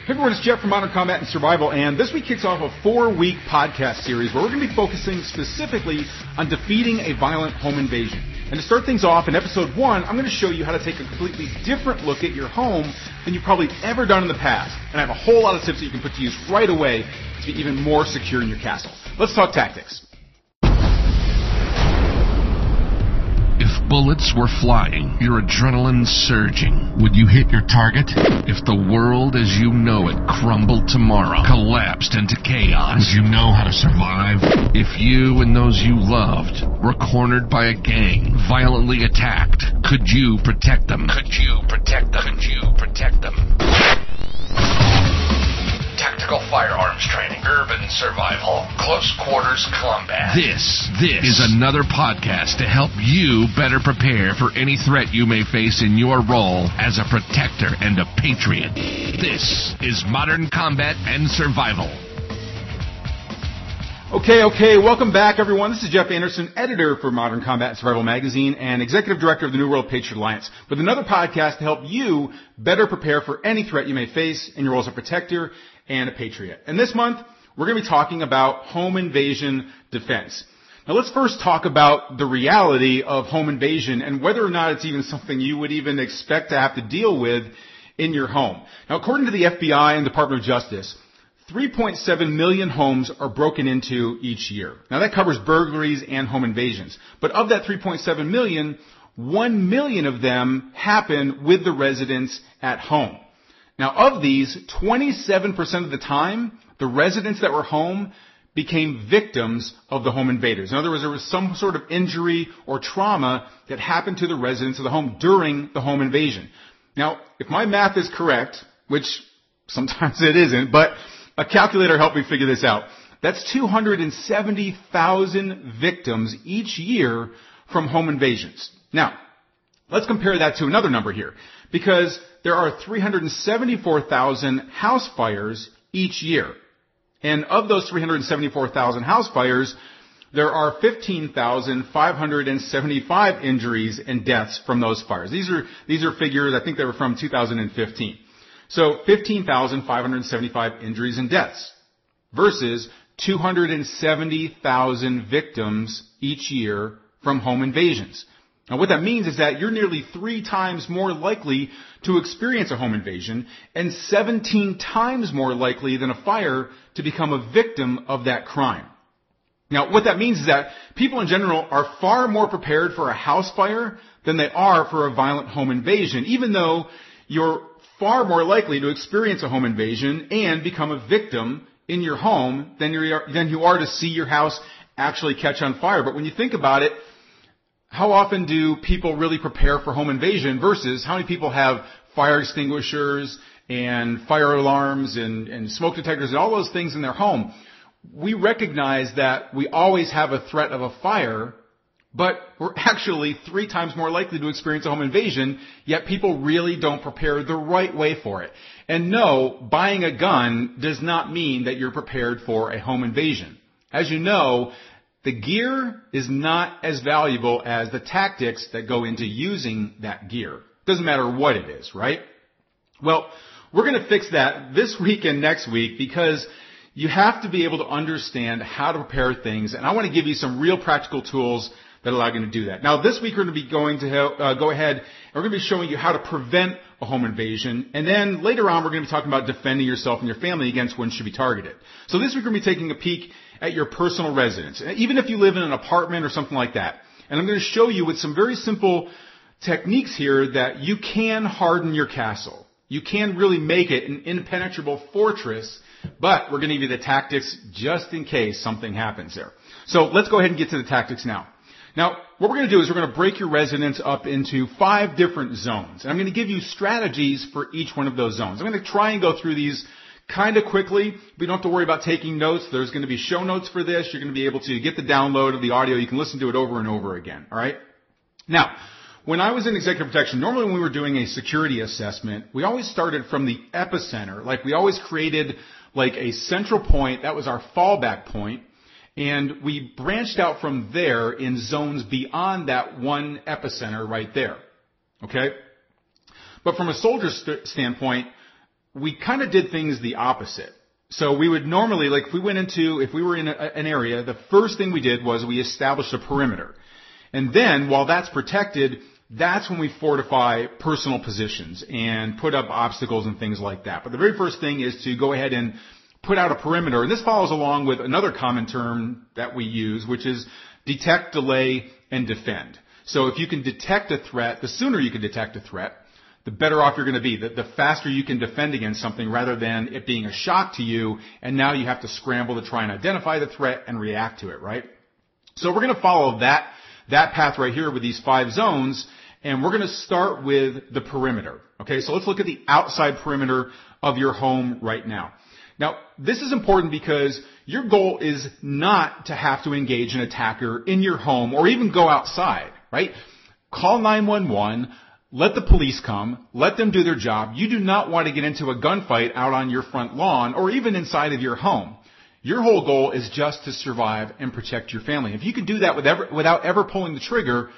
Hey everyone, it's Jeff from Modern Combat and Survival, and this week kicks off a 4-week podcast series where we're going to be focusing specifically on defeating a violent home invasion. And to start things off, in episode 1, I'm going to show you how to take a completely different look at your home than you've probably ever done in the past. And I have a whole lot of tips that you can put to use right away to be even more secure in your castle. Let's talk tactics. If bullets were flying, your adrenaline surging, would you hit your target? If the world as you know it crumbled tomorrow, collapsed into chaos, would you know how to survive? If you and those you loved were cornered by a gang, violently attacked, could you protect them? Could you protect them? Could you protect them? Tactical firearms training, urban survival, close quarters combat. This is another podcast to help you better prepare for any threat you may face in your role as a protector and a patriot. This is Modern Combat and Survival. Okay, welcome back everyone. This is Jeff Anderson, editor for Modern Combat and Survival magazine and executive director of the New World Patriot Alliance, with another podcast to help you better prepare for any threat you may face in your role as a protector and a patriot. And this month, we're going to be talking about home invasion defense. Now let's first talk about the reality of home invasion and whether or not it's even something you would even expect to have to deal with in your home. Now according to the FBI and Department of Justice, 3.7 million homes are broken into each year. Now that covers burglaries and home invasions. But of that 3.7 million, 1 million of them happen with the residents at home. Now of these, 27% of the time, the residents that were home became victims of the home invaders. In other words, there was some sort of injury or trauma that happened to the residents of the home during the home invasion. Now, if my math is correct, which sometimes it isn't, but a calculator helped me figure this out. That's 270,000 victims each year from home invasions. Now, let's compare that to another number here, because there are 374,000 house fires each year. And of those 374,000 house fires, there are 15,575 injuries and deaths from those fires. These are figures, I think they were from 2015. So 15,575 injuries and deaths versus 270,000 victims each year from home invasions. Now what that means is that you're nearly 3 times more likely to experience a home invasion and 17 times more likely than a fire to become a victim of that crime. Now what that means is that people in general are far more prepared for a house fire than they are for a violent home invasion, even though you're far more likely to experience a home invasion and become a victim in your home than you are to see your house actually catch on fire. But when you think about it, how often do people really prepare for home invasion versus how many people have fire extinguishers and fire alarms and smoke detectors and all those things in their home? We recognize that we always have a threat of a fire, but we're actually 3 times more likely to experience a home invasion, yet people really don't prepare the right way for it. And no, buying a gun does not mean that you're prepared for a home invasion. As you know, the gear is not as valuable as the tactics that go into using that gear. Doesn't matter what it is, right? Well, we're going to fix that this week and next week because you have to be able to understand how to prepare things, and I want to give you some real practical tools that allow you to do that. Now, this week we're going to be going to go ahead and we're going to be showing you how to prevent a home invasion, and then later on we're going to be talking about defending yourself and your family against when should be targeted. So this week we're going to be taking a peek at your personal residence, even if you live in an apartment or something like that. And I'm going to show you with some very simple techniques here that you can harden your castle. You can really make it an impenetrable fortress, but we're going to give you the tactics just in case something happens there. So let's go ahead and get to the tactics now. Now, what we're going to do is we're going to break your residence up into 5 different zones. And I'm going to give you strategies for each one of those zones. I'm going to try and go through these kind of quickly. We don't have to worry about taking notes. There's going to be show notes for this. You're going to be able to get the download of the audio. You can listen to it over and over again. All right? Now, when I was in executive protection, normally when we were doing a security assessment, we always started from the epicenter. Like we always created like a central point. That was our fallback point. And we branched out from there in zones beyond that one epicenter right there. Okay? But from a soldier standpoint, we kind of did things the opposite. So we would normally, like if we were in an area, the first thing we did was we established a perimeter. And then while that's protected, that's when we fortify personal positions and put up obstacles and things like that. But the very first thing is to go ahead and put out a perimeter. And this follows along with another common term that we use, which is detect, delay, and defend. So if you can detect a threat, the sooner you can detect a threat, the better off you're going to be. The faster you can defend against something rather than it being a shock to you, and now you have to scramble to try and identify the threat and react to it, right? So we're going to follow that path right here with these 5 zones, and we're going to start with the perimeter. Okay, so let's look at the outside perimeter of your home right now. Now, this is important because your goal is not to have to engage an attacker in your home or even go outside, right? Call 911. Let the police come. Let them do their job. You do not want to get into a gunfight out on your front lawn or even inside of your home. Your whole goal is just to survive and protect your family. If you can do that without ever pulling the trigger,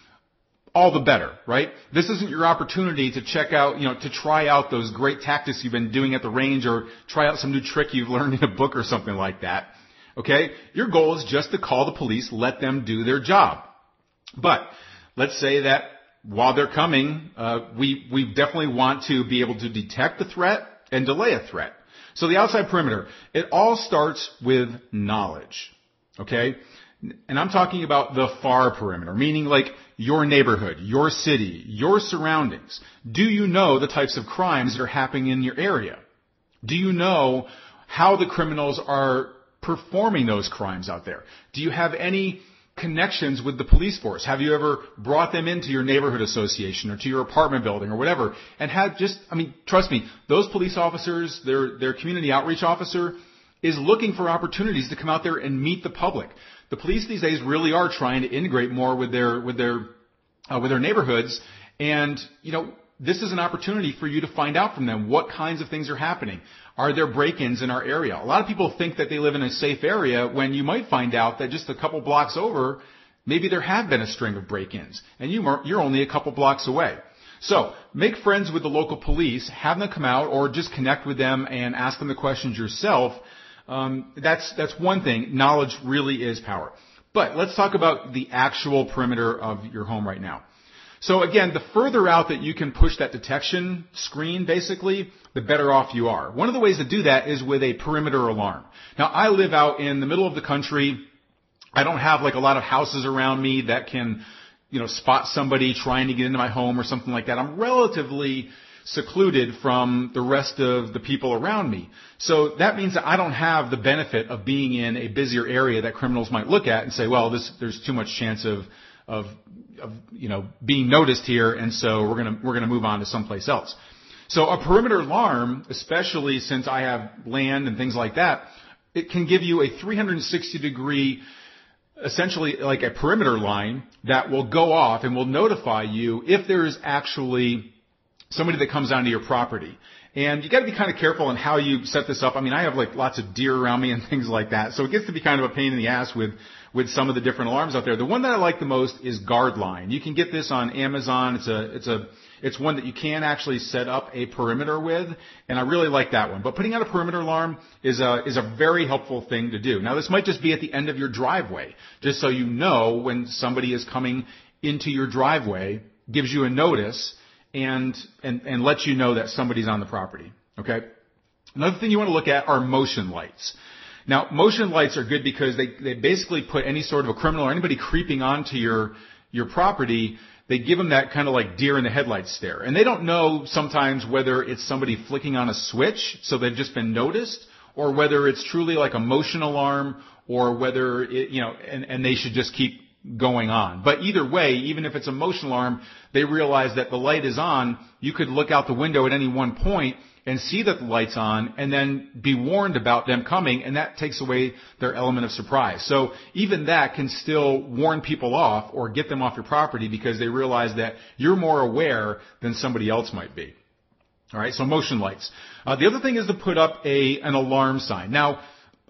all the better, right? This isn't your opportunity to check out, to try out those great tactics you've been doing at the range or try out some new trick you've learned in a book or something like that. Okay? Your goal is just to call the police, let them do their job. But let's say that while they're coming, we definitely want to be able to detect the threat and delay a threat. So the outside perimeter, it all starts with knowledge. Okay? And I'm talking about the far perimeter, meaning like your neighborhood, your city, your surroundings. Do you know the types of crimes that are happening in your area? Do you know how the criminals are performing those crimes out there? Do you have any connections with the police force? Have you ever brought them into your neighborhood association or to your apartment building or whatever? And trust me, those police officers, their community outreach officer is looking for opportunities to come out there and meet the public. The police these days really are trying to integrate more with their neighborhoods, and this is an opportunity for you to find out from them what kinds of things are happening. Are there break-ins in our area? A lot of people think that they live in a safe area when you might find out that just a couple blocks over, maybe there have been a string of break-ins, and you're only a couple blocks away. So make friends with the local police, have them come out, or just connect with them and ask them the questions yourself. That's one thing. Knowledge really is power. But let's talk about the actual perimeter of your home right now. So again, the further out that you can push that detection screen, basically, the better off you are. One of the ways to do that is with a perimeter alarm. Now, I live out in the middle of the country. I don't have like a lot of houses around me that can, spot somebody trying to get into my home or something like that. I'm relatively secluded from the rest of the people around me. So that means that I don't have the benefit of being in a busier area that criminals might look at and say, well, there's too much chance of being noticed here, and so we're gonna move on to someplace else. So a perimeter alarm, especially since I have land and things like that, it can give you a 360-degree, essentially like a perimeter line that will go off and will notify you if there is actually somebody that comes onto your property. And you got to be kind of careful on how you set this up. I mean, I have like lots of deer around me and things like that, so it gets to be kind of a pain in the ass with some of the different alarms out there. The one that I like the most is Guardline. You can get this on Amazon. It's one that you can actually set up a perimeter with, and I really like that one. But putting out a perimeter alarm is a very helpful thing to do. Now, this might just be at the end of your driveway, just so you know when somebody is coming into your driveway, gives you a notice and lets you know that somebody's on the property. Okay? Another thing you want to look at are motion lights. Now, motion lights are good because they basically put any sort of a criminal or anybody creeping onto your property, they give them that kind of like deer in the headlights stare. And they don't know sometimes whether it's somebody flicking on a switch, so they've just been noticed, or whether it's truly like a motion alarm, or whether and they should just keep going on. But either way, even if it's a motion alarm, they realize that the light is on. You could look out the window at any one point and see that the light's on, and then be warned about them coming, and that takes away their element of surprise. So even that can still warn people off or get them off your property because they realize that you're more aware than somebody else might be. All right, so motion lights. The other thing is to put up an alarm sign. Now,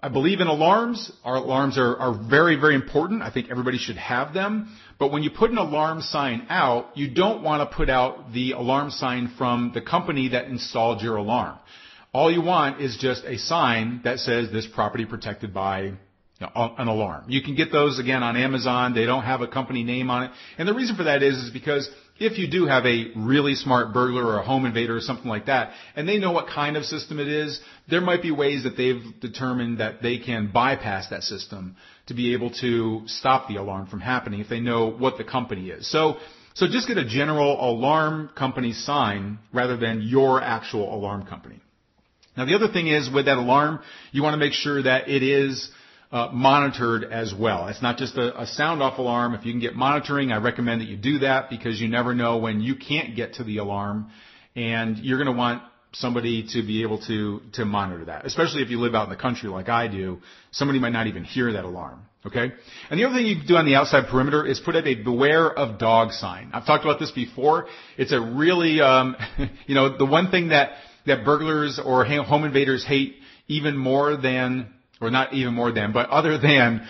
I believe in alarms. Our alarms are very, very important. I think everybody should have them. But when you put an alarm sign out, you don't want to put out the alarm sign from the company that installed your alarm. All you want is just a sign that says this property protected by an alarm. You can get those again on Amazon. They don't have a company name on it. And the reason for that is because if you do have a really smart burglar or a home invader or something like that, and they know what kind of system it is, there might be ways that they've determined that they can bypass that system to be able to stop the alarm from happening if they know what the company is. So just get a general alarm company sign rather than your actual alarm company. Now the other thing is with that alarm, you want to make sure that it is monitored as well. It's not just a sound-off alarm. If you can get monitoring, I recommend that you do that because you never know when you can't get to the alarm, and you're going to want somebody to be able to monitor that, especially if you live out in the country like I do. Somebody might not even hear that alarm. Okay? And the other thing you can do on the outside perimeter is put up a beware of dog sign. I've talked about this before. It's a really, the one thing that burglars or home invaders hate even more than, or not even more than, but other than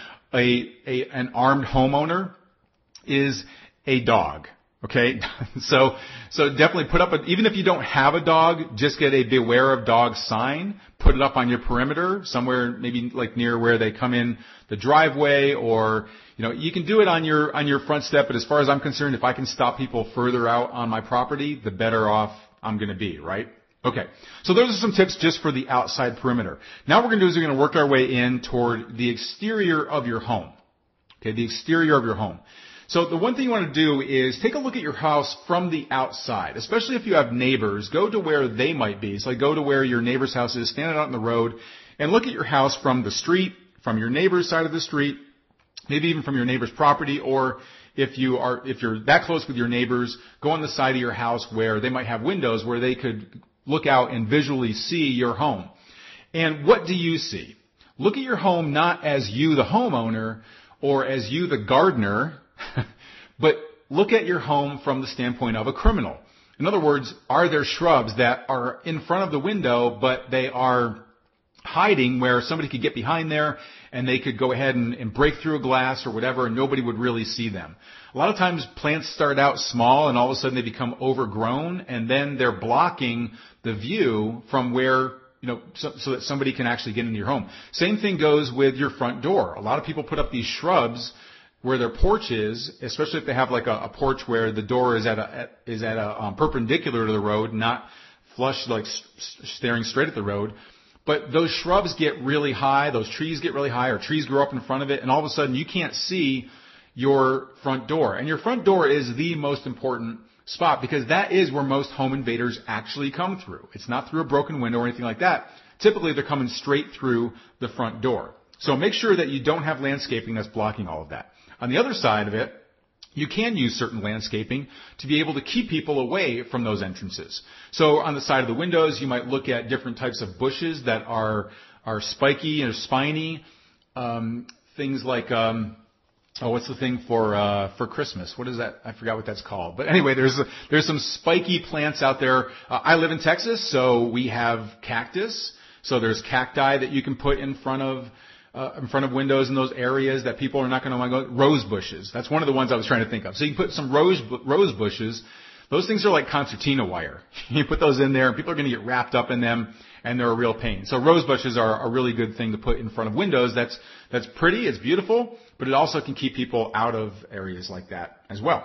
an armed homeowner is a dog. Okay? So definitely put up even if you don't have a dog, just get a beware of dog sign, put it up on your perimeter, somewhere maybe like near where they come in the driveway, or, you can do it on your front step, but as far as I'm concerned, if I can stop people further out on my property, the better off I'm gonna be, right? Okay, so those are some tips just for the outside perimeter. Now what we're going to do is we're going to work our way in toward the exterior of your home. Okay, the exterior of your home. So the one thing you want to do is take a look at your house from the outside, especially if you have neighbors. Go to where they might be. So go to where your neighbor's house is, stand out on the road, and look at your house from the street, from your neighbor's side of the street, maybe even from your neighbor's property, or if you're that close with your neighbors, go on the side of your house where they might have windows where they could look out and visually see your home. And what do you see? Look at your home not as you, the homeowner, or as you, the gardener, but look at your home from the standpoint of a criminal. In other words, are there shrubs that are in front of the window, but they are hiding where somebody could get behind there and they could go ahead and break through a glass or whatever, and nobody would really see them. A lot of times plants start out small and all of a sudden they become overgrown, and then they're blocking the view from where, so that somebody can actually get into your home. Same thing goes with your front door. A lot of people put up these shrubs where their porch is, especially if they have like a porch where the door is at a perpendicular to the road, not flush, like staring straight at the road. But those shrubs get really high, those trees get really high, or trees grow up in front of it, and all of a sudden you can't see your front door. And your front door is the most important spot because that is where most home invaders actually come through. It's not through a broken window or anything like that. Typically they're coming straight through the front door. So make sure that you don't have landscaping that's blocking all of that. On the other side of it, you can use certain landscaping to be able to keep people away from those entrances. So on the side of the windows, you might look at different types of bushes that are spiky and spiny. Things like, what's the thing for Christmas? What is that? I forgot what that's called. But anyway, there's some spiky plants out there. I live in Texas, so we have cactus. So there's cacti that you can put in front of windows in those areas that people are not going to want to go. Rose bushes. That's one of the ones I was trying to think of. So you can put some rose bushes. Those things are like concertina wire. You put those in there and people are going to get wrapped up in them and they're a real pain. So rose bushes are a really good thing to put in front of windows. That's pretty. It's beautiful, but it also can keep people out of areas like that as well.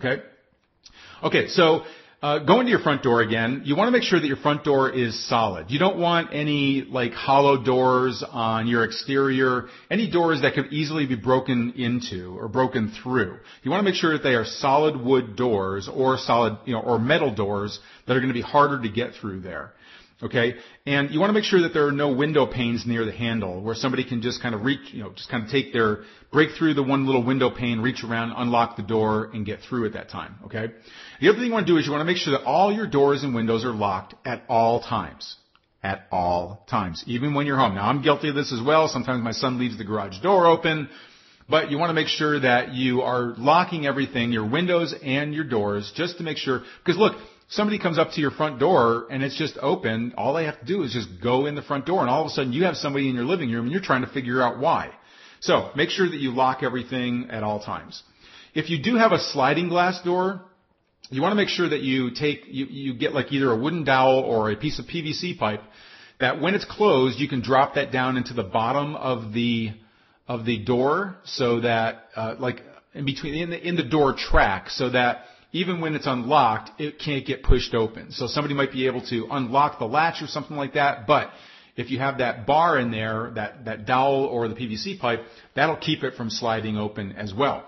Okay, so going to your front door again, you want to make sure that your front door is solid. You don't want any like hollow doors on your exterior, any doors that could easily be broken into or broken through. You want to make sure that they are solid wood doors or solid, or metal doors that are going to be harder to get through there. Okay? And you want to make sure that there are no window panes near the handle where somebody can just kind of reach, just kind of break through the one little window pane, reach around, unlock the door, and get through at that time. Okay? The other thing you want to do is you want to make sure that all your doors and windows are locked at all times. At all times. Even when you're home. Now, I'm guilty of this as well. Sometimes my son leaves the garage door open. But you want to make sure that you are locking everything, your windows and your doors, just to make sure. Because look, somebody comes up to your front door and it's just open, all they have to do is just go in the front door, and all of a sudden you have somebody in your living room and you're trying to figure out why. So make sure that you lock everything at all times. If you do have a sliding glass door, you want to make sure that you get like either a wooden dowel or a piece of PVC pipe, that when it's closed, you can drop that down into the bottom of the door, so that like in the door track, so that even when it's unlocked, it can't get pushed open. So somebody might be able to unlock the latch or something like that, but if you have that bar in there, that dowel or the PVC pipe, that'll keep it from sliding open as well.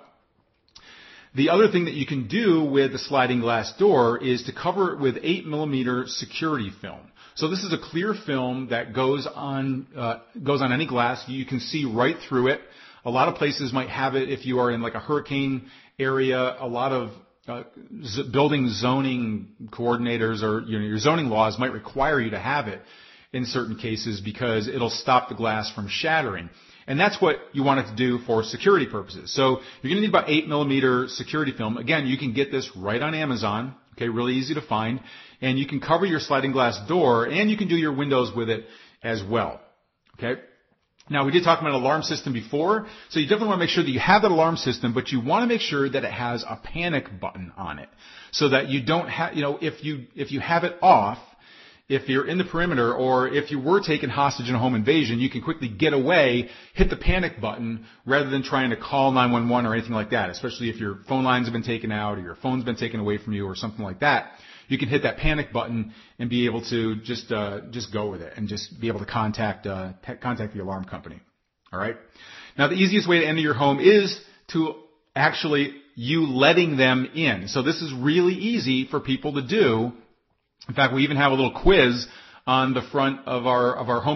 The other thing that you can do with the sliding glass door is to cover it with 8mm security film. So this is a clear film that goes on any glass. You can see right through it. A lot of places might have it if you are in like a hurricane area. A lot of building zoning coordinators or your zoning laws might require you to have it in certain cases because it'll stop the glass from shattering. And that's what you want it to do for security purposes. So you're going to need about 8mm security film. Again, you can get this right on Amazon. Okay, really easy to find. And you can cover your sliding glass door, and you can do your windows with it as well. Okay? Now, we did talk about an alarm system before, so you definitely want to make sure that you have that alarm system, but you want to make sure that it has a panic button on it, so that you don't have, if you have it off, if you're in the perimeter or if you were taken hostage in a home invasion, you can quickly get away, hit the panic button rather than trying to call 911 or anything like that, especially if your phone lines have been taken out or your phone's been taken away from you or something like that. You can hit that panic button and be able to just go with it and just be able to contact the alarm company. All right. Now, the easiest way to enter your home is to actually you letting them in. So this is really easy for people to do. In fact, we even have a little quiz on the front of our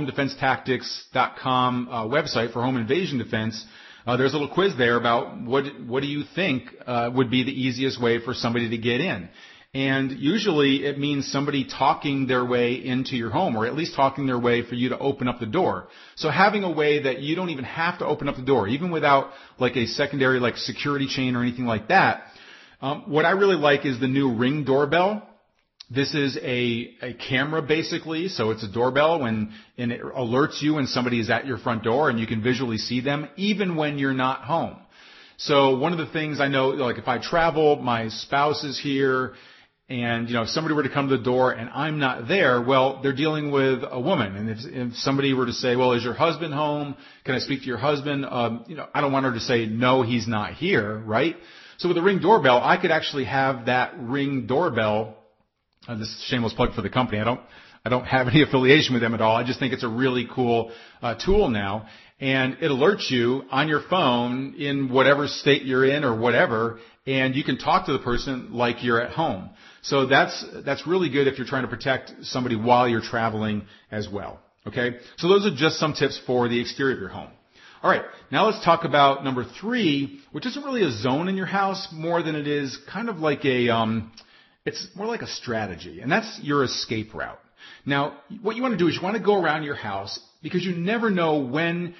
homedefensetactics.com website for home invasion defense. There's a little quiz there about what do you think would be the easiest way for somebody to get in. And usually it means somebody talking their way into your home, or at least talking their way for you to open up the door. So having a way that you don't even have to open up the door, even without like a secondary like security chain or anything like that. What I really like is the new Ring doorbell. This is a camera basically, so it's a doorbell and it alerts you when somebody is at your front door, and you can visually see them even when you're not home. So one of the things I know, like if I travel, my spouse is here, and if somebody were to come to the door and I'm not there, well, they're dealing with a woman. And if somebody were to say, well, is your husband home? Can I speak to your husband? I don't want her to say, no, he's not here, right? So with a Ring doorbell, I could actually have that Ring doorbell. This is a shameless plug for the company. I don't have any affiliation with them at all. I just think it's a really cool tool now. And it alerts you on your phone in whatever state you're in or whatever, and you can talk to the person like you're at home. So that's really good if you're trying to protect somebody while you're traveling as well. Okay? So those are just some tips for the exterior of your home. All right, now let's talk about number 3, which isn't really a zone in your house more than it is kind of like it's more like a strategy, and that's your escape route. Now, what you want to do is you want to go around your house because you never know when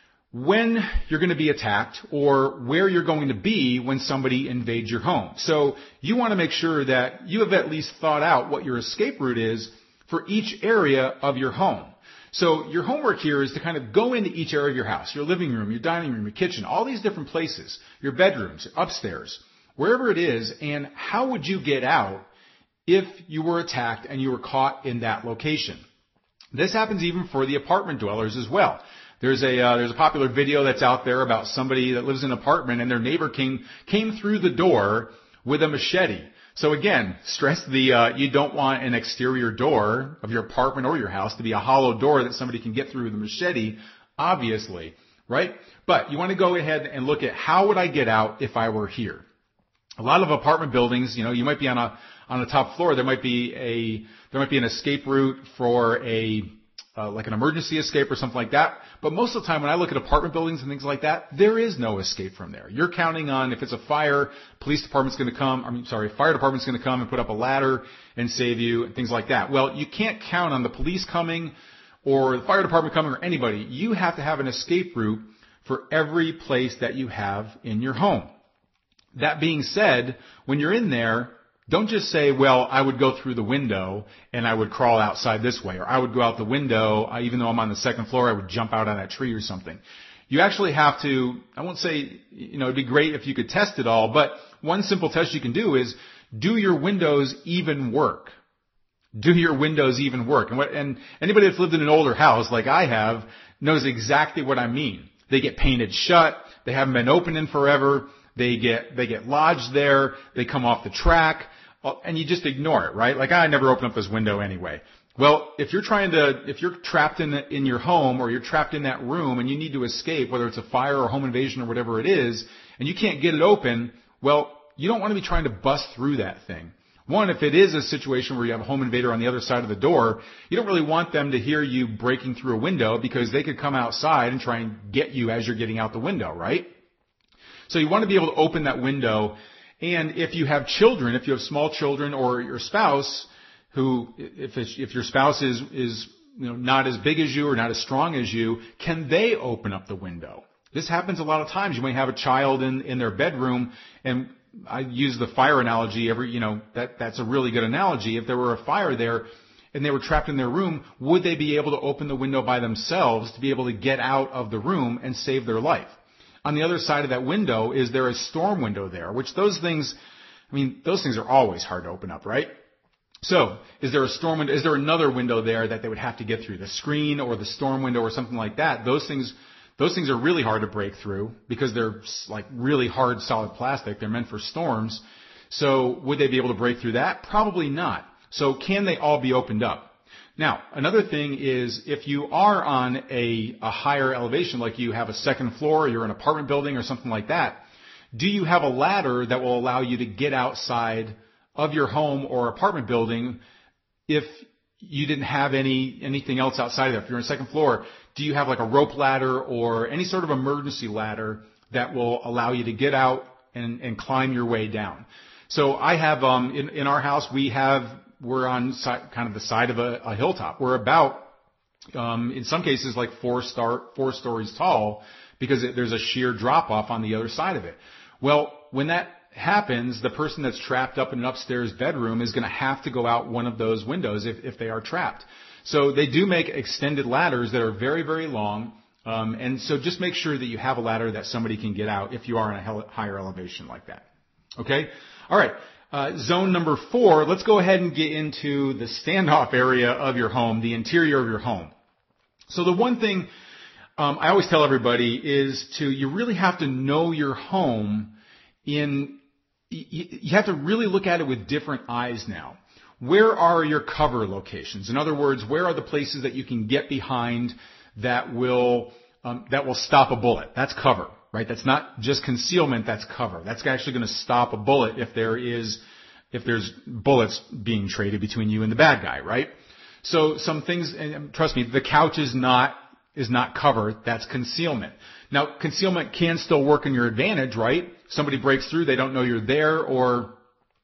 you're going to be attacked or where you're going to be when somebody invades your home. So you want to make sure that you have at least thought out what your escape route is for each area of your home. So your homework here is to kind of go into each area of your house, your living room, your dining room, your kitchen, all these different places, your bedrooms, upstairs, wherever it is, and how would you get out if you were attacked and you were caught in that location? This happens even for the apartment dwellers as well. There's a popular video that's out there about somebody that lives in an apartment and their neighbor came through the door with a machete. So again, stress you don't want an exterior door of your apartment or your house to be a hollow door that somebody can get through with a machete, obviously, right? But you want to go ahead and look at how would I get out if I were here? A lot of apartment buildings, you might be on a top floor. There might be an escape route for like an emergency escape or something like that. But most of the time when I look at apartment buildings and things like that, there is no escape from there. You're counting on if it's a fire, fire department's going to come and put up a ladder and save you and things like that. Well, you can't count on the police coming or the fire department coming or anybody. You have to have an escape route for every place that you have in your home. That being said, when you're in there, Don't just say, well, I would go through the window and I would crawl outside this way, or I would go out the window, even though I'm on the second floor, I would jump out on that tree or something. You actually have to, I won't say, it'd be great if you could test it all, but one simple test you can do is, do your windows even work? Do your windows even work? And anybody that's lived in an older house like I have knows exactly what I mean. They get painted shut. They haven't been open in forever. They get lodged there. They come off the track, and you just ignore it, right? Like, I never open up this window anyway. Well, if you're trapped in your home, or you're trapped in that room and you need to escape, whether it's a fire or home invasion or whatever it is, and you can't get it open, well, you don't want to be trying to bust through that thing. One, if it is a situation where you have a home invader on the other side of the door, you don't really want them to hear you breaking through a window, because they could come outside and try and get you as you're getting out the window, right? So you want to be able to open that window. And if you have children, if you have small children, or your spouse, who, if your spouse is not as big as you or not as strong as you, can they open up the window? This happens a lot of times. You may have a child in their bedroom, and I use the fire analogy that's a really good analogy. If there were a fire there and they were trapped in their room, would they be able to open the window by themselves to be able to get out of the room and save their life? On the other side of that window, is there a storm window there? Which those things are always hard to open up, right? So, is there a storm window? Is there another window there that they would have to get through? The screen or the storm window or something like that? Those things are really hard to break through, because they're like really hard, solid plastic. They're meant for storms. So would they be able to break through that? Probably not. So can they all be opened up? Now, another thing is, if you are on a higher elevation, like you have a second floor, or you're in an apartment building or something like that, do you have a ladder that will allow you to get outside of your home or apartment building if you didn't have anything else outside of that? If you're on a second floor, do you have like a rope ladder or any sort of emergency ladder that will allow you to get out and climb your way down? So I have, in our house, we're on kind of the side of a hilltop. We're about, in some cases, like 4 stories tall, because there's a sheer drop off on the other side of it. Well, when that happens, the person that's trapped up in an upstairs bedroom is going to have to go out one of those windows if they are trapped. So they do make extended ladders that are very, very long. And so just make sure that you have a ladder that somebody can get out if you are in a higher elevation like that. Okay? All right. Zone number 4, let's go ahead and get into the standoff area of your home, the interior of your home. So the one thing I always tell everybody is you really have to know your home you have to really look at it with different eyes now. Where are your cover locations? In other words, where are the places that you can get behind that will stop a bullet? That's cover, right? That's not just concealment, that's cover. That's actually going to stop a bullet if there's bullets being traded between you and the bad guy, right? So some things, and trust me, the couch is not cover, that's concealment. Now, concealment can still work in your advantage, right? Somebody breaks through, they don't know you're there, or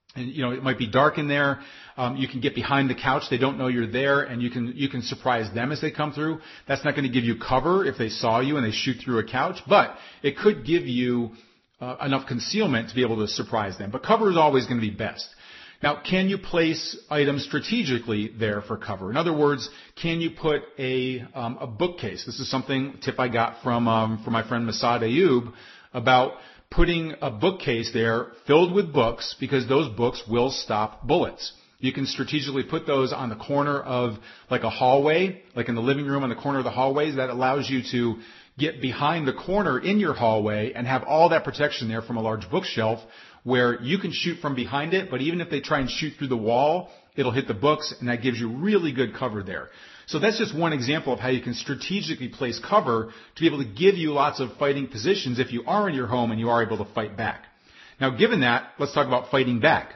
it might be dark in there. You can get behind the couch, they don't know you're there, and you can surprise them as they come through. That's not going to give you cover if they saw you and they shoot through a couch, but it could give you enough concealment to be able to surprise them. But cover is always going to be best. Now, can you place items strategically there for cover? In other words, can you put a bookcase? This is tip I got from my friend Masad Ayub about putting a bookcase there filled with books, because those books will stop bullets. You can strategically put those on the corner of like a hallway, like in the living room on the corner of the hallways. That allows you to get behind the corner in your hallway and have all that protection there from a large bookshelf, where you can shoot from behind it, but even if they try and shoot through the wall, it'll hit the books, and that gives you really good cover there. So that's just one example of how you can strategically place cover to be able to give you lots of fighting positions if you are in your home and you are able to fight back. Now, given that, let's talk about fighting back.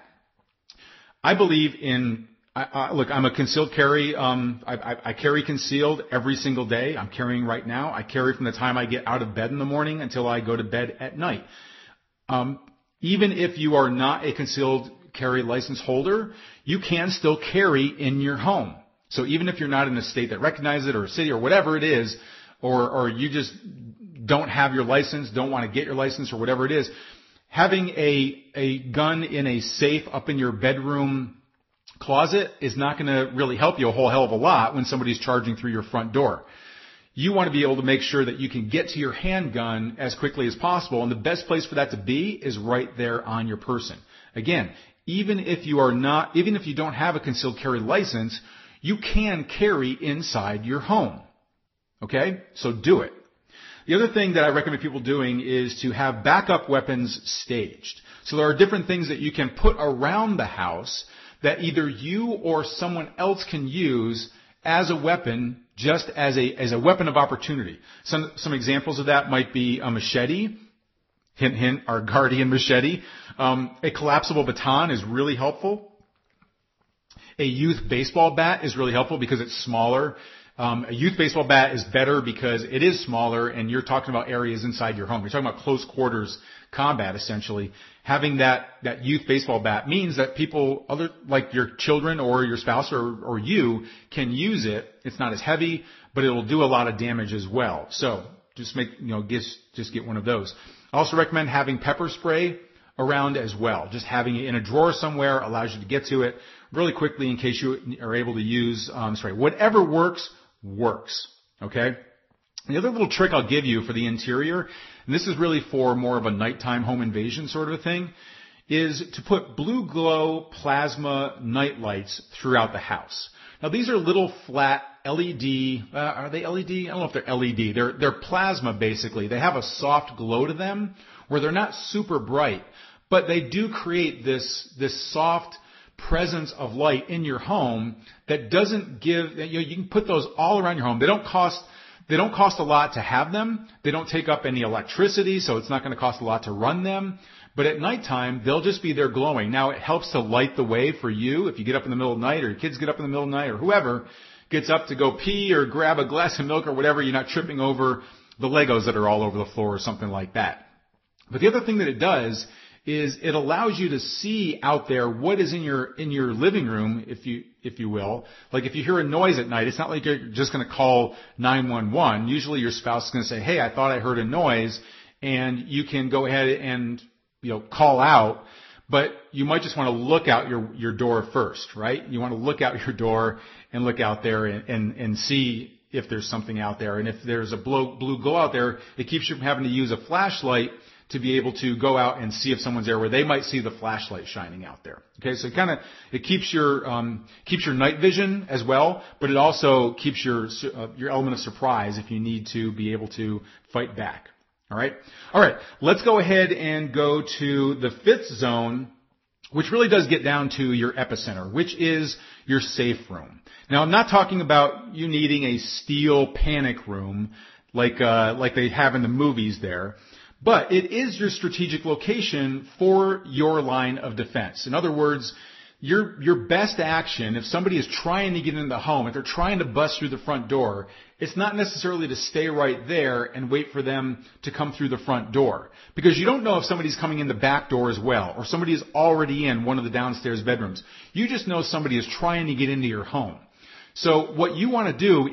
I believe look, I'm a concealed carry. I carry concealed every single day. I'm carrying right now. I carry from the time I get out of bed in the morning until I go to bed at night. Even if you are not a concealed carry license holder, you can still carry in your home. So even if you're not in a state that recognizes it, or a city, or whatever it is, or you just don't have your license, don't want to get your license, or whatever it is, Having a gun in a safe up in your bedroom closet is not going to really help you a whole hell of a lot when somebody's charging through your front door. You want to be able to make sure that you can get to your handgun as quickly as possible, and the best place for that to be is right there on your person. Again, even if you don't have a concealed carry license, you can carry inside your home. Okay? So do it. The other thing that I recommend people doing is to have backup weapons staged. So there are different things that you can put around the house that either you or someone else can use as a weapon, just as a weapon of opportunity. Some examples of that might be a machete. Hint, hint, our guardian machete. A collapsible baton is really helpful. A youth baseball bat is really helpful because it's smaller. A youth baseball bat is better because it is smaller and you're talking about areas inside your home. You're talking about close quarters combat, essentially. Having that youth baseball bat means that people, like your children or your spouse or you, can use it. It's not as heavy, but it'll do a lot of damage as well. So just get one of those. I also recommend having pepper spray around as well. Just having it in a drawer somewhere allows you to get to it really quickly in case you are able to use spray. Whatever works. Okay? The other little trick I'll give you for the interior, and this is really for more of a nighttime home invasion sort of a thing, is to put blue glow plasma night lights throughout the house. Now these are little flat LED, are they LED? I don't know if they're LED. They're plasma basically. They have a soft glow to them where they're not super bright, but they do create this soft presence of light in your home that doesn't give, you can put those all around your home. They don't cost a lot to have them. They don't take up any electricity, so it's not going to cost a lot to run them. But at nighttime, they'll just be there glowing. Now, it helps to light the way for you if you get up in the middle of the night or your kids get up in the middle of the night or whoever gets up to go pee or grab a glass of milk or whatever. You're not tripping over the Legos that are all over the floor or something like that. But the other thing that it does is it allows you to see out there what is in your living room, if you will. Like if you hear a noise at night, it's not like you're just going to call 911. Usually your spouse is going to say, "Hey, I thought I heard a noise," and you can go ahead and call out. But you might just want to look out your door first, right? You want to look out your door and look out there and see if there's something out there. And if there's a blue glow out there, it keeps you from having to use a flashlight to be able to go out and see if someone's there where they might see the flashlight shining out there. Okay, so it keeps your night vision as well, but it also keeps your element of surprise if you need to be able to fight back. All right, let's go ahead and go to the fifth zone, which really does get down to your epicenter, which is your safe room. Now, I'm not talking about you needing a steel panic room like they have in the movies there. But it is your strategic location for your line of defense. In other words, your best action, if somebody is trying to get into the home, if they're trying to bust through the front door, it's not necessarily to stay right there and wait for them to come through the front door. Because you don't know if somebody's coming in the back door as well, or somebody is already in one of the downstairs bedrooms. You just know somebody is trying to get into your home. So what you want to do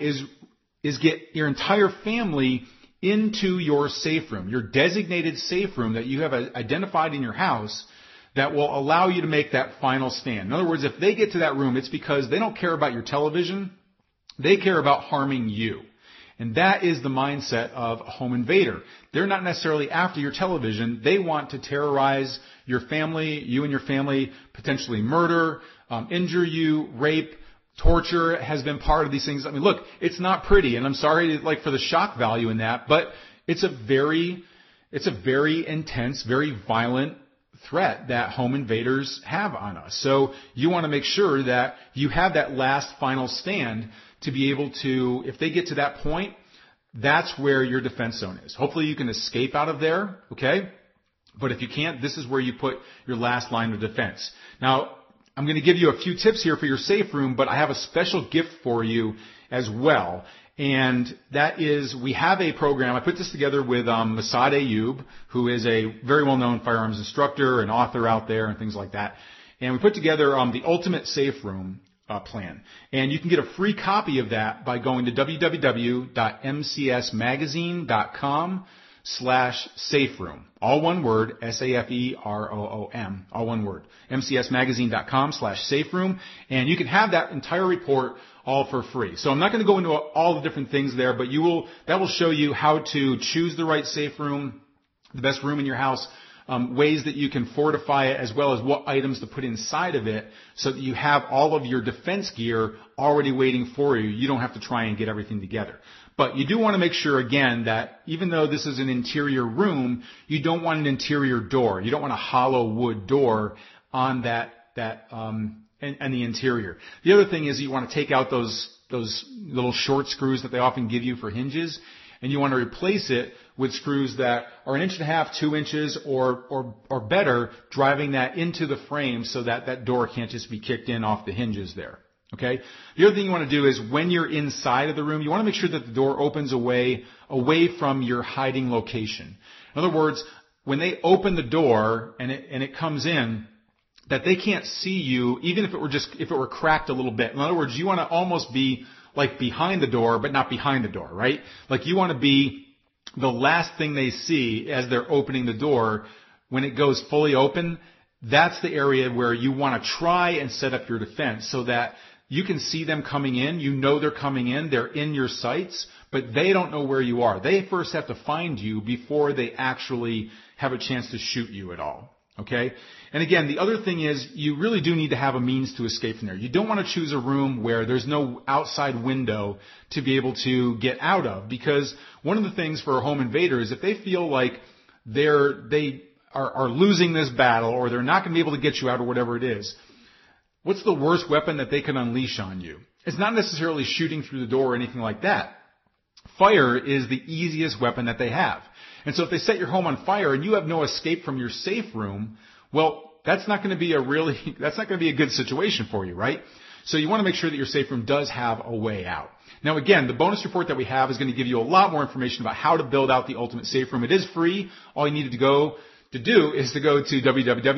is get your entire family into your safe room, your designated safe room that you have identified in your house that will allow you to make that final stand. In other words, if they get to that room, it's because they don't care about your television. They care about harming you. And that is the mindset of a home invader. They're not necessarily after your television. They want to terrorize your family, you and your family, potentially murder, injure you, rape. Torture has been part of these things. I mean, look, it's not pretty, and I'm sorry for the shock value in that, but it's a very intense, very violent threat that home invaders have on us. So you want to make sure that you have that last final stand to be able to, if they get to that point, that's where your defense zone is. Hopefully you can escape out of there, okay? But if you can't, this is where you put your last line of defense. Now, I'm going to give you a few tips here for your safe room, but I have a special gift for you as well. And that is, we have a program. I put this together with Massad Ayoob, who is a very well-known firearms instructor and author out there and things like that. And we put together the Ultimate Safe Room plan. And you can get a free copy of that by going to www.mcsmagazine.com MCSmagazine.com/SafeRoom. All one word, SAFEROOM, all one word. MCSmagazine.com/SafeRoom. And you can have that entire report all for free. So I'm not going to go into all the different things there, but that will show you how to choose the right safe room, the best room in your house, ways that you can fortify it, as well as what items to put inside of it so that you have all of your defense gear already waiting for you. You don't have to try and get everything together. But you do want to make sure, again, that even though this is an interior room, you don't want an interior door. You don't want a hollow wood door on and the interior. The other thing is you want to take out those little short screws that they often give you for hinges, and you want to replace it with screws that are 1.5 inches, 2 inches, or better, driving that into the frame so that that door can't just be kicked in off the hinges there. Okay? The other thing you want to do is when you're inside of the room, you want to make sure that the door opens away from your hiding location. In other words, when they open the door and it comes in, that they can't see you, even if it were cracked a little bit. In other words, you want to almost be like behind the door, but not behind the door, right? Like you want to be the last thing they see as they're opening the door. When it goes fully open, that's the area where you want to try and set up your defense so that you can see them coming in. You know they're coming in. They're in your sights, but they don't know where you are. They first have to find you before they actually have a chance to shoot you at all. Okay? And again, the other thing is you really do need to have a means to escape from there. You don't want to choose a room where there's no outside window to be able to get out of, because one of the things for a home invader is if they feel like they are losing this battle, or they're not going to be able to get you out, or whatever it is, what's the worst weapon that they can unleash on you? It's not necessarily shooting through the door or anything like that. Fire is the easiest weapon that they have. And so if they set your home on fire and you have no escape from your safe room, well, that's not going to be a good situation for you, right? So you want to make sure that your safe room does have a way out. Now again, the bonus report that we have is going to give you a lot more information about how to build out the ultimate safe room. It is free. All you need to do is to go to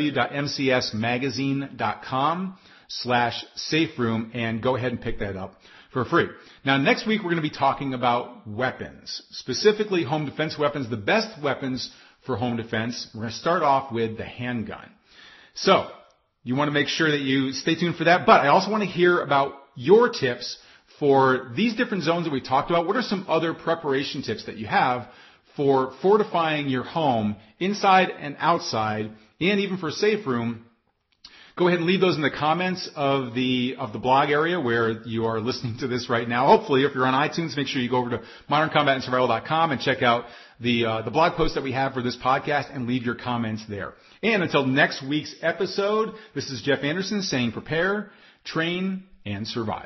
www.mcsmagazine.com/SafeRoom and go ahead and pick that up for free. Now, next week we're going to be talking about weapons, specifically home defense weapons, the best weapons for home defense. We're going to start off with the handgun. So, you want to make sure that you stay tuned for that, but I also want to hear about your tips for these different zones that we talked about. What are some other preparation tips that you have for fortifying your home inside and outside, and even for a safe room? Go ahead and leave those in the comments of the blog area where you are listening to this right now. Hopefully, if you're on iTunes, make sure you go over to moderncombatandsurvival.com and check out the blog post that we have for this podcast and leave your comments there. And until next week's episode, this is Jeff Anderson saying prepare, train, and survive.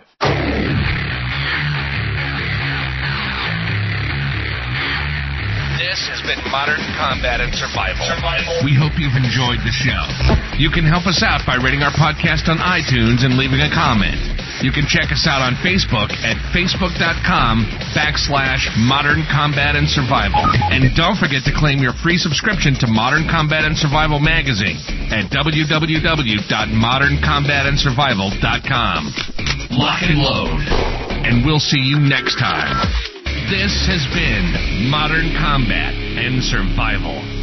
This has been Modern Combat and Survival. We hope you've enjoyed the show. You can help us out by rating our podcast on iTunes and leaving a comment. You can check us out on Facebook at facebook.com/Modern Combat and Survival. And don't forget to claim your free subscription to Modern Combat and Survival magazine at www.moderncombatandsurvival.com. Lock and load. And we'll see you next time. This has been Modern Combat and Survival.